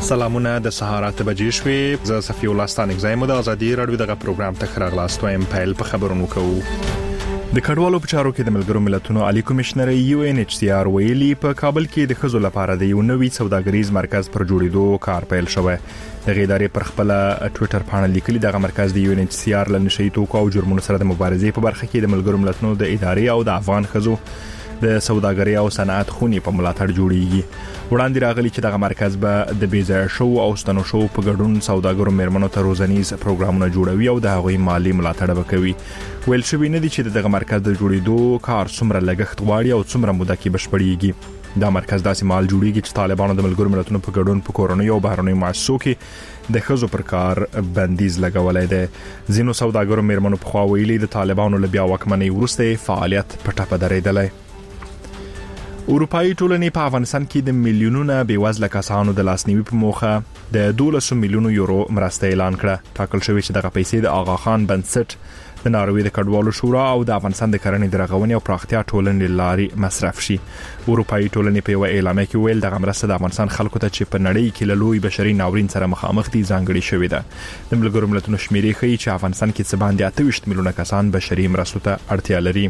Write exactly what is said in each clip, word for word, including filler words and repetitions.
سلامونه د سهار اته بجې شوې زه صفي الله ستانک زایم د ازادي رادیو دغه پروګرام ته خراغلاست وایم پیل په خبرونو کوو. د کډوالو په چارو کې د ملګرو ملتونو عالی کمشنر یو ان ایچ سی آر ویلي په کابل کې د خزو لپاره د یو نوي سوداګریز مرکز پر جوړېدو کار پیل شوی. د ادارې پر خپل ټوئیټر باندې لیکلي دغه مرکز د یو ان ایچ سی آر له نشئی توکو او جرمونو سره د مبارزې په برخه کې د ملګرو ملتونو د ادارې او د افغان خزو د سوداګرۍ او صنعت خونې په ملاتړ جوړیږي. وړاندې راغلي چې دغه مرکز به د بیځای شو او ستنو شو په ګډون سوداګرو مېرمنو ته روزنیز پروګرامونه جوړوي او د هغوی مالی ملاتړ وکوي. ویل شوی نه دي چې دغه مرکز د جوړېدو کار څومره لګښت غواړي او څومره موده کې بشپړیږي. دا مرکز داسې مال جوړیږي چې طالبانو د ملګرو ملتونو په ګډون په کورونی او بهرنیو مؤسسو کې د خزو پر کار بندیز لګولای دی. ځینو سوداګرو مېرمنو په خوا ویلي د طالبانو له بیا واکمنۍ وروسته فعالیت په ټپه درېدلی. اروپאי ټولنې په افغانستان کې د میلیونونو بیوزله کسانو د لاسنیوي په موخه د دولس میلیونو یورو مرسته اعلان کړه. ټاکل شوی چې دغه پیسې د آغا خان بنسټ د ناروې د کډوالو شورا او د افغانستان د کرنې د رغونې او پراختیا ټولنې لارې مصرف شي. اروپאי ټولنې په یو اعلامیه کې ویل دغه مرسته د افغانستان خلکو ته چې په نړۍ کې له لوی بشري ناورین سره مخامخ دي ځانګړي شوې ده. د ملګرو ملتونو شمیرې ښیي چې افغانستان کې څه باندې اته ویشت میلیونه کسان بشري مرستو ته اړتیا لري.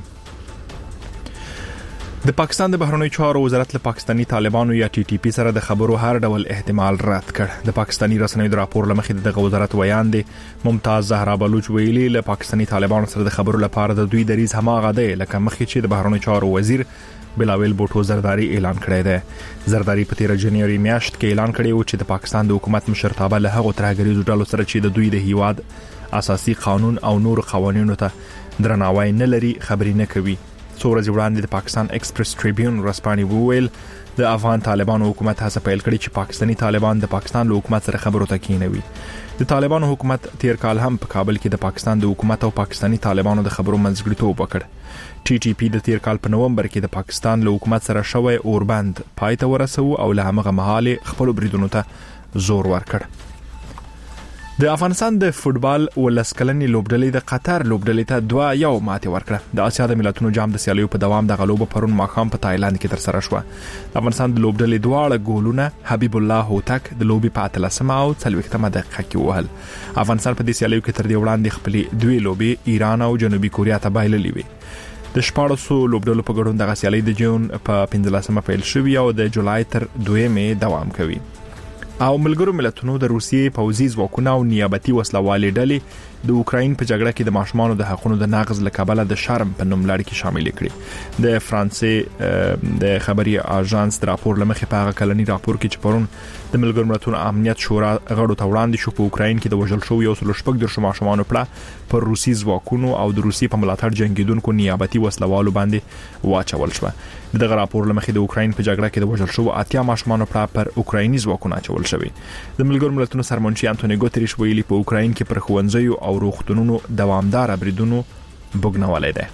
د پاکستان د بهرنیو چارو وزارت له پاکستانی طالبانو یا ټي ټي پی سره د خبرو هر ډول احتمال رد کړ. د پاکستانی رسنیو د راپور لمخې د وزارت ویان دي ممتاز زهرا بلوچ ویلي له پاکستانی طالبانو سره د خبرو لپاره د دوی دریز هماغه دی لکه مخکې چې د بهرنیو چارو وزیر بلاول بوټو زرداری اعلان کړی دی. زرداری په تیر جنوري میاشت کې اعلان کړی و چې د پاکستان د حکومت مشرتابه له هغو ترهګریزو ډلو سره چې د دوی د هیواد اساسي قانون او نور قوانینو ته درناوی نه لري خبرې نه کوي. څو ورځې وړاندې د پاکستان ایکسپریس ټریبیون ورځپاڼې وویل د افغان طالبانو حکومت هڅه پیل کړې چې پاکستانی طالبان د پاکستان له حکومت سره خبرو ته کېنوي. د طالبانو حکومت تیر کال هم په کابل کې د پاکستان د حکومت او پاکستانی طالبانو د خبرو منځګړیتوب وکړ. ټي ټي پی د تیر کال په نومبر کې د پاکستان له حکومت سره شوی اوربند پای ته ورسو او له هغه مهاله خپل بریدونو ته زور ورکړ. د افغانستان د فوتبال ولسکلنې لوبډلې د قطر لوبډلې ته دوه یو ماتې ورکړه. د اسیا د ملتونو جام د سیالیو په دوام د غلوب پرون ماښام په تایلند کې تر سره شو. د افغانستان د لوبډلې دواړه ګولونه حبیب الله هوتک د لوبي په اتلسمه او څلوېښتمه دقیقه کې وهل. افغانستان په دې سیالیو کې تر دې وړاندې خپل دوی لوبي ایران او جنوبي کوریا ته بایللې وي. د شپاړسو لوبډلو په ګډون دغه سیالي د جون په پنځلسمه پیل شوې او د جولای تر دویمه دوام کوي. او ملګرو ملتونو د روسیې پوځي ځواکونو او نیابتي وسلوالې ډلې د اوکراین په جګړه کې د ماشومانو د حقوقو د نقض لکبله د شرم په نوم لړ کې شامل کړي. د فرانسې د خبري اژانس د راپور لمخې په هغه کلنی راپور کې چې پرون د ملګرو ملتونو امنیت شورا غړو ته وړاندې شو په اوکراین کې د وژل شو یو سل شپږ د ماشومانو پړه پر روسي ځواکونو او د روسي په ملاتړ جنگیدونکو نیابتي وسلوالو باندې واچول شو. دغه راپور لمخې د اوکراین په جګړه کې د وژل شو اتیا ماشومانو پړه پر اوکرایني ځواکونو اچول شوی. د ملګرو ملتونو سرمنشي انټونی ګوتریش ویلي په اوکراین کې پر خوندزیو او روغتونونو دوامدار بریدونو بوګنولای دی.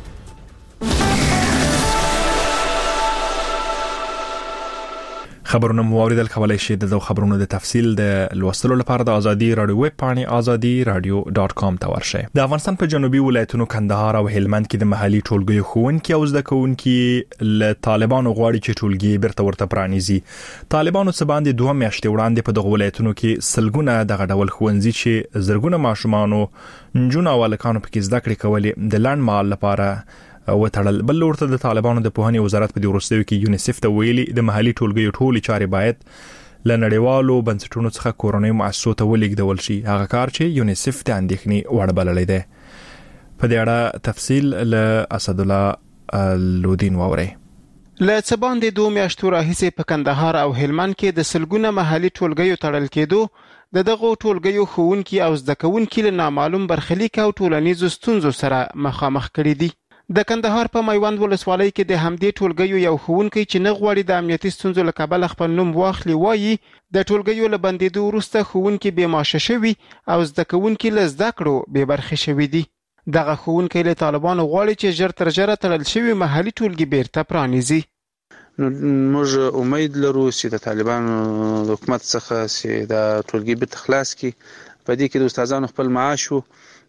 خبرونه مو اوریدل کولای شئ د خبرونو د تفصیل د لوستلو لپاره د ازادي رادیو ویب پاڼې ازادي رادیو ډاټ کام ته ورشئ. د افغانستان په جنوبي ولایتونو کندهار او هلمند کې د محلي ټولګیو ښوونکي او زده کوونکي له طالبانو غواړي چې ټولګي بیرته ورته پرانیزي. طالبانو څه باندې دوه میاشتې وړاندې په دغه ولایتونو کې سلګونه دغه ډول ښوونځي چې زرګونه ماشومانو نجونو او الکانو پکې زده کړې کولې د لړن مال لپاره وتړل. بل ورته د طالبانو د پوهنې وزارت په وروستیو کې یونیسف ته ویلي د محلي ټولګیو ټولې چارې باید له نړیوالو بنسټونو څخه کورونی مؤسسو ته ولېږدول شي. هغه کار چې یونیسف ته اندېښنې وړ بللی دی. په دې اړه تفصیل له اسد الله لودین ووري. له څه باندې دوه میاشتو راهیسې په کندهار او هلمند کې د سلګونه محلي ټولګیو تړل کېدو د دغه ټولګیو ښوونکي او زده کوونکي له نامعلوم برخلیک او ټولنیزو ستونزو سره مخامخ کړي دي. د کندهار په میوند ولسوالۍ کې د همدې ټولګیو یو ښوونکی چې نه غواړي د امنیتي ستونزو له کبله خپل نوم واخلي وایي د ټولګیو له بندېدو وروسته ښوونکي بې معاشه شوي او زده کوونکي له زده کړو بې برخې شوي دي. دغه ښوونکی له طالبانو غواړي چې ژر تر ژره تړل شوي محلي ټولګي بیرته پرانیزي. نو موږ امید لرو چې د طالبانو د حکومت څخه چې د ټولګي بیرته خلاص کړي. په دې کې د استادانو خپل معاش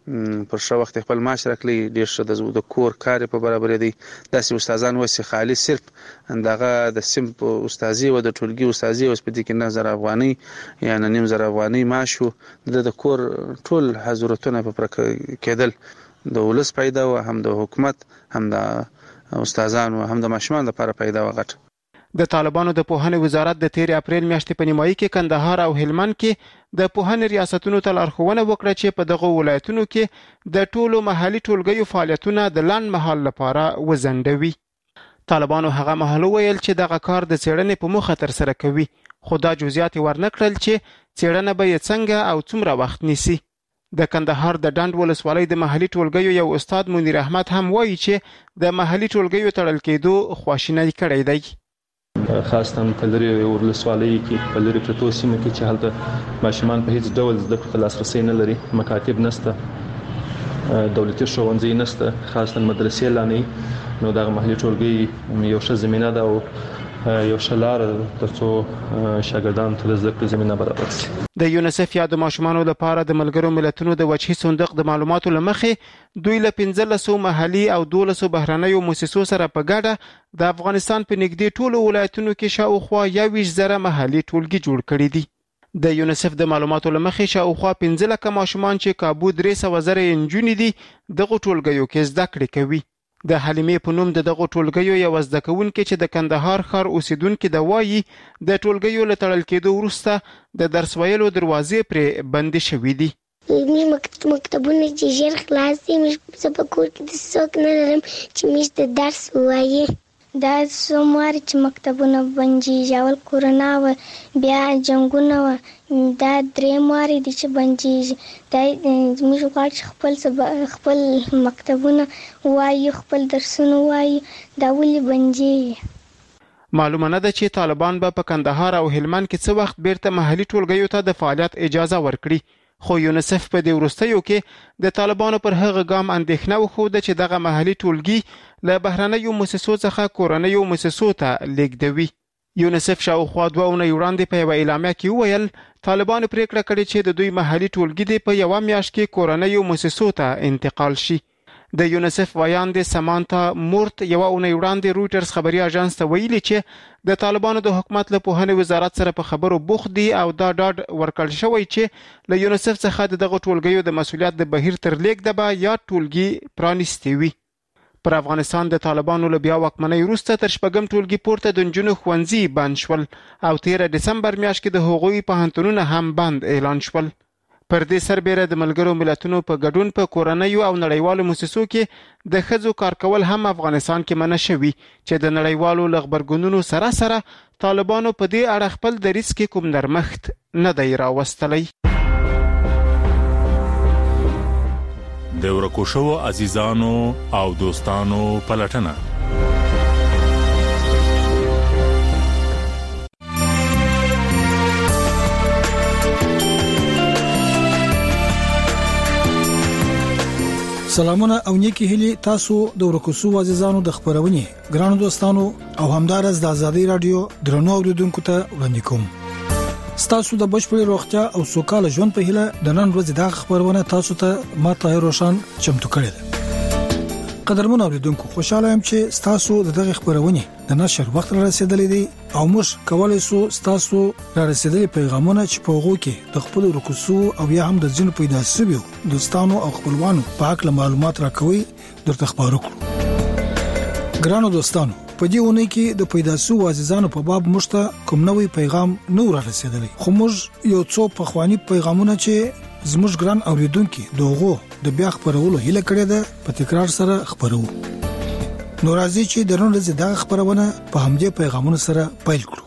پر ښه وخت خپل معاش راکړي، ډېر ښه د کور کار په برابرې دی. داسې استادان وسې خالي صرف دغه د سیم استادي او د ټولګي استادي اوس په دې کې نه زر افغانۍ یا نه نیم زر افغانۍ معاش و. د کور ټول حضورتونه په پر کېدل د ولس پیدا و، هم د حکومت هم د استادانو هم د ماشومان لپاره پیدا و غټ. د طالبانو د پوهنې وزارت د تیر اپریل میاشتې په نیمایي کې کندهار او هلمند کې د پوهنې ریاستونو ته لارښوونه وکړه چې په دغه ولایتونو کې د ټولو محلي ټولګیو فعالیتونه د لنډ مهال لپاره وځنډوي. طالبانو هغه مهال ویل چې دغه کار د څېړنې په موخه ترسره کوي، خو دا جزئیات ورنکړل چې څېړنه به یې څنګه او څومره وخت نیسي. د کندهار د ډنډ ولسوالۍ د محلي ټولګیو یو استاد منیر احمد هم وایي چې د محلي ټولګیو تړل کېدو خواشینی کړی دی. خاصتاً په لرې ولسوالۍ کې په لرې پرتو سیمو کې چې هلته ماشومان په هیڅ ډول زده کړو ته لاسرسی نه لري، مکاتب نشته، دولتي ښوونځي نشته، خاصتاً مدرسې لا نه، نو دغه محلي ټولګي یو ښه زمینه ده او یو ښه لار ترڅو شاګردانو ته د زده کړې زمینه برابر شي. د یونیسف یا د ماشومانو لپاره د ملګرو ملتونو د وجهي صندوق د معلوماتو له مخې دوی له پنځلسو محلي او دولسو بهرنیو مؤسسو سره په ګډه د افغانستان په نږدې ټولو ولایتونو کې شاوخوا یوویشت زره محلي ټولګي جوړ کړي دي. د یونیسف د معلوماتو له مخې شاوخوا پنځه لکه ماشومان چې کابو درې سوه زره نجونې دي دغه ټولګیو کې زده کړې کوي. د حلیمې په نوم د دغه ټولګیو یو زده کوونکې چې د کندهار ښار اوسیدونکې ده وایي د ټولګیو له تړل کېدو وروسته د درس ویلو دروازې پرې بندې شوې دي. مکتبونه چې ژر خلاص دي، زه په کور کې داسې څوک نه لرم چې موږ ته درس ووایي. دا څوم وارې چې مکتبونه بندېږي، اول کورونا وه، بیا جنګونه وه، دا درېیم وارې دی چې بندېږي. دا موږ غواړو چې خپل خپل مکتبونه ووایو، خپل درسونه ووایو، دا ولې بندېږي؟ معلومه نه ده چې طالبان به په کندهار او هلمند کې څه وخت بیرته محلي ټولګیو ته د فعالیت اجازه ورکړي، خو یونیسف په دې وروستیو کې د طالبانو پر هغه ګام اندېښنه وښوده چې دغه محلي ټولګي له بهرنیو مؤسسو څخه کورنیو مؤسسو ته لیږدوي. یونیسف شاوخوا دوه اونۍ وړاندې په یوه اعلامیه کې وویل طالبانو پریکړه کړې چې د دوی محلي ټولګي دې په یوه میاشت کې کورنیو مؤسسو ته انتقال شي. د یونیسف ویاندې سمانتا مورت یوه اونۍ وړاندې رویټرز خبري اژانس ته ویلي چې د طالبانو د حکومت له پوهنې وزارت سره په خبرو بوخت دي او دا ډاډ ورکړل شوی چې له یونیسف څخه دغه ټولګیو د مسؤلیت د بهیر تر لیږده به یا ټولګي پرانیستي وي. پر افغانستان د طالبانو له بیا واکمنۍ وروسته تر شپږم ټولګي پورته د نجونو ښوونځي بند شول او تیره ډسمبر میاشت کې د هغوی پوهنتونونه هم بند اعلان شول. پر دې سربیره د ملګرو ملتونو په ګډون په کورنیو او نړیوالو مؤسسو کې د ښځو کار کول هم افغانستان کې منع شوي چې د نړیوالو له غبرګونونو سره سره طالبانو په دې اړه خپل دریځ کې کوم نرمښت نه دی راوستلی. د ورکو شوو عزیزانو او دوستانو پلټنه. سلامونه او نیکی هیلي تاسو د ورکو شوو عزیزانو د خبرونې ګرانو دوستانو او همدارس د ازادي رادیو درنو اوریدونکو ته وړاندې کوم. ستاسو د بشپړ روغتیا او سوکاله ژوند په هیله د نن ورځې د خبرونه تاسو ته ما طاهر روشن چمتو کړی ده. قدرمن اوریدونکو خوشاله یم چې تاسو دغه خبرونه د نشر وخت را رسیدلې دي او موږ کولای شو تاسو را رسیدلې پیغامونه چې په هغه کې د خپل رکوسو او یا هم د ځینو پیدا شویو دوستانو او خپلوانو په اړه معلومات راکوي درته خبرو کړو. ګرانو دوستانو په دې ونه کې د پیدا شوو عزیزانو په باب مشته کوم نوې پیغام نو را رسیدلی، خو موږ یو څو پخوانی پیغامونه چې زموږ ګران اوریدونکو دغه د بیا خبرولو هیله کړې ده په تکرار سره خبرو. نو راځي چې درنو لږه د خبرونه په همدې پیغامونو سره پیل کړو.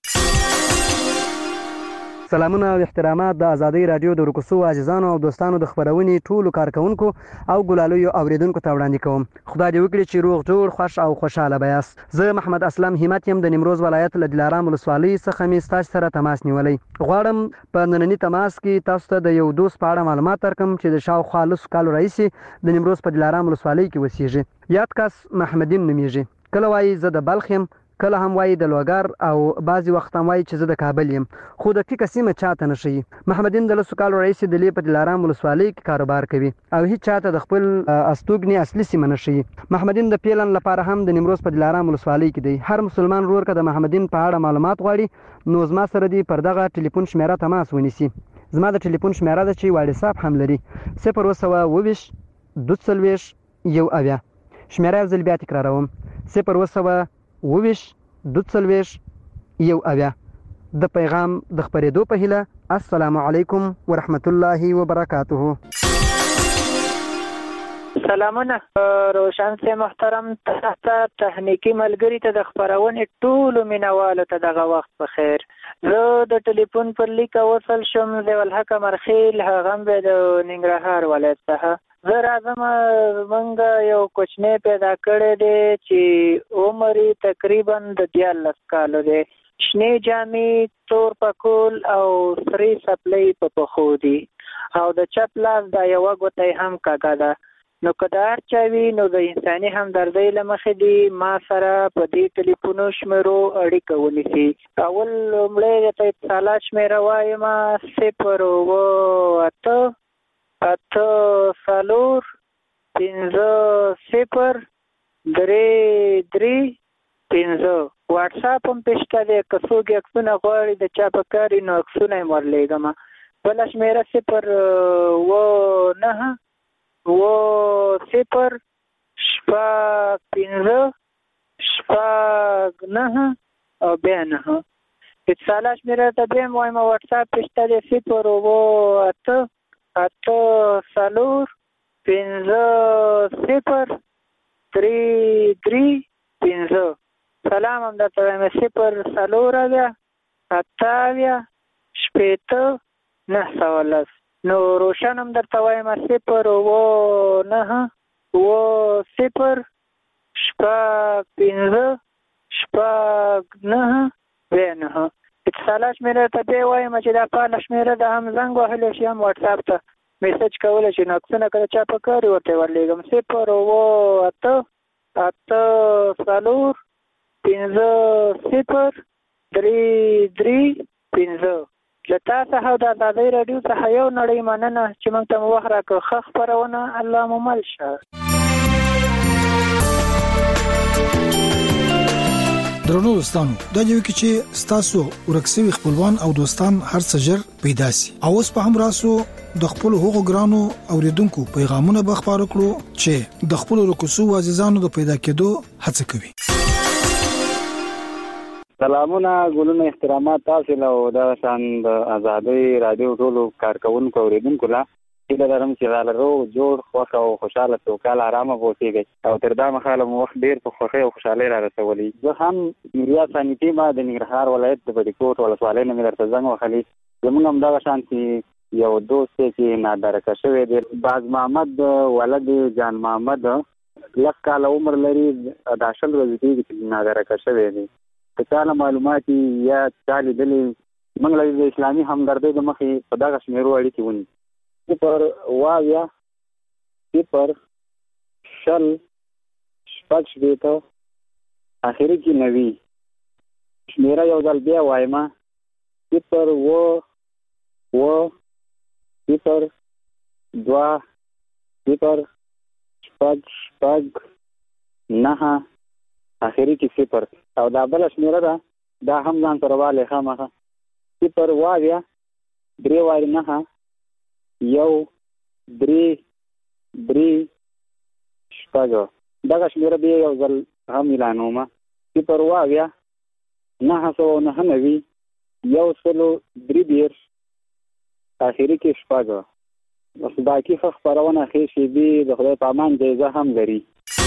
سلامونه او احترامات د ازادي رادیو د ورکوسو عزیزانو او دوستانو د خبرونې ټولو کارکونکو او ګلالویو اوریدونکو ته وړاندې کوم. خدای دې وکړي چې روغ جوړ خوش او خوشاله بیاست. زه محمد اسلم همت یم د نیمروز ولایت له دلارام ولسوالۍ څخه مې ستاسو سره تماس نیولې. غواړم په نننی تماس کې تاسو ته د یو دوست په اړه معلومات درکړم چې د شاوخوا لسو کالو راهیسې د نیمروز په دلارام ولسوالۍ کې اوسېږي. یاد کس محمدین نومیږي. کله وایي زه د بلخ یم، کله هم وایي د لوګر او بعضی وخت هم وایي چې زه د کابل یم خو د ټیکه سیمه چاته نشي. محمدین د لسو کالو رئیس د لې په دلارام ولسوالۍ کې کاروبار کوي او هیڅ چاته د خپل استوګنې اصلي سیمه نشي. محمدین د پیلن لپاره هم د نیمروز په دلارام ولسوالۍ کې دی. هر مسلمان ورور که د محمدین په اړه معلومات غواړي نو زما سره دی پر دغه ټلیفون شمیره تماس ونیسي. زما د ټلیفون شمیره ده چې واتساپ هم لري صفر اوه اووه دوه څلوېښت یو اویا. شمیره یو ځل بیا تکراروم صفر اوه اووه دوه څلوېښت یو اویا. د پیغام د خپرېدو په هیله السلام علیکم ورحمت الله وبرکاته. سلامونه روشن سے محترم ته تخنیکی ملګری ته د خبرونې ټولو مینوالو ته دغه وخت په خیر. زه د ټلیفون پر لیک وصل شم د ولحق مرخیل هغه به د ننګرهار ولایت څخه. زه راځم موږ یو کوچنی پیدا کړی دی چې عمر تقریبا د دیارلس کالو دی. شنې جامې تور پکول او سرې سپلۍ په پښو دي او د چپ لاس دا یوه ګوته یې هم کږه ده. نو که د هر چا وي نو د انساني همدردۍ له مخې دي ما سره په دې ټلیفونو شمیرو اړیکه ونیسي. اول لومړی درته اتصالات شمیره وایم صفر اوه اته اته څلور پنځه صفر درې درې پنځه. واټساپ هم پې شته دی که څوک یې عکسونه غواړي د چا په کار وي نو عکسونه یې ورلیږم. بله شمیره صفر اوه نهه اوه صفر شپږ پنځه شپږ نهه او بیا نهه. اتصالات شمیره ته بیا هم وایم واټساپ پې شته دی صفر اوه اته اته څلور پنځه صفر درې درې پنځه. سلام هم درته وایم صفر څلور اویا اته اویا شپېته نهه سوه لس. نو روشن هم درته وایم صفر اوه نهه اوه صفر شپږ پنځه شپږ نهه بیا نهه. اتصالات شمیره ته بیا وایم چې دا فعاله شمیره ده هم زنګ وهلی شي هم واټساپ ته میسج کولی شي نو عکسونه که د چا په کار وي ورته یې ورلیږم. صفر اوه اته اته څلور پنځه صفر درې درې پنځه. له تا څخه او د ازادۍ راډیو څخه یو نړۍ مننه چې موږ ته مو وخت راکړ. ښه خپرونه الله مو مل شه. درنو دوستانو دا جو کې چې ستاسو ورکسوي خپلوان او دوستان هر څه ژر پیدا سي او اوس په هم راسو د خپل هغو ګرانو اوریدونکو پیغامونه به خبرو کړو چې د خپل ورکسو عزیزانو د پیدا کېدو هڅه کوي. سلامونه ګلونه احترامات تاسو له دا شان د ازادۍ رادیو ټولو کارکونکو اوریدونکو لا چې لرم چې غالرو جوړ خوښ او خوشاله توکل آرامه اوسېږي او تر دا مخاله مو وخت ډیر په خوښۍ او خوشحالۍ را رسولي. زه هم نوریا ثانیتي ما د ننګرهار ولایت د بډیکوټ ولسوالۍ نه مې درته زنګ وهلی. زموږ هم دغه شان چې یو دوست چې نادرکه شوی دی باز محمد ولد جان محمد لس کاله عمر لري دا شل ورځې کېږي چې نادرکه شوی دی. که چا معلومات یا چا لیدلي موږ له د اسلامي همدردۍ د مخې په دغه شمیرو اړیکې ونیسو. صفر اوه اویا صفر شل شپږ شپېته اخري کې نوي. شمیره یو ځل بیا وایم صفر اوه اوه صفر دوه صفر شپږ شپږ نهه اخري کې صفر. او دا بله شمیره ده دا هم ځان سره والی خامخه صفر اوه اویا درې وارې نهه یو درې درې شپږ. دغه شمیره بیا یو ځل هم اعلانومه صفر اوه اویا نهه سوه نهه نوي یو سلو درې دېرش اخري کې شپږ. بس باقي ښه خپرونه ښې شېبې د خدای په امان جایزه هم لري.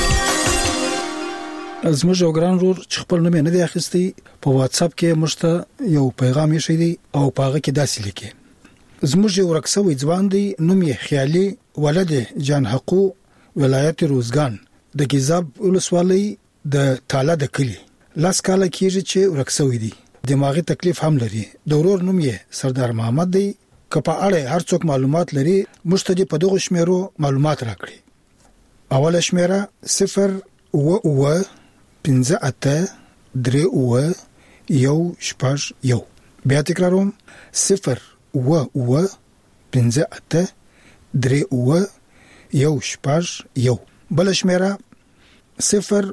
زموږ یو ګران ورور چې خپل نوم نه دی اخیستی په واتس اپ کې مشته یو پیغام یې شوی دی او په هغه کې داسې لیکي زموږ یو ورکسوي ځوان دی نوم یې خیالي ولد جان حقو ولایت روزګان د گیزاب ولسوالۍ د تاله د کلی لاس کاله کېږي چې ورکسوي دی دماغي تکلیف هم لري. د ورور نوم یې سردار محمد دی. که په اړه هر څوک معلومات لري مشته په دغه شمیرو معلومات راکړي. اوله شمیره صفر اوه اوه پنځه اته درې اوه یو شپږ یو. بیا تکراروم صفر اوه اوه پنځه اته درې اوه یو شپږ یو. بل شمیره صفر